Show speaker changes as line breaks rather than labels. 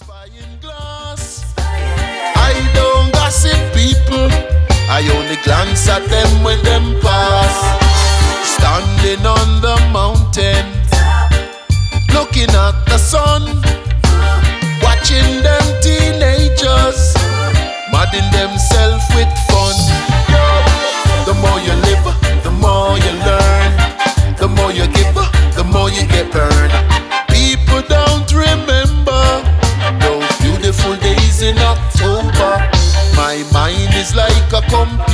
Spying glass. I don't gossip people. I only glance at them when them pass. Standing on the mountain, looking at the sun, watching them teenagers mudding themselves with fun. The more you live, the more you learn. The more you give, the more you get burned. People don't remember those beautiful days in October. My mind is like a computer.